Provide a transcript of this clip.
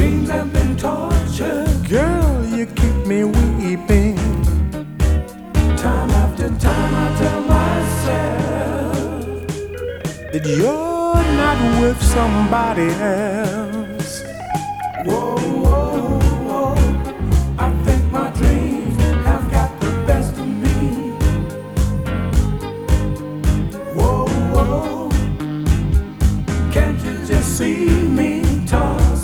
dreams have been tortured. Girl, you keep me weeping. Time after time I tell myself that you're not with somebody else.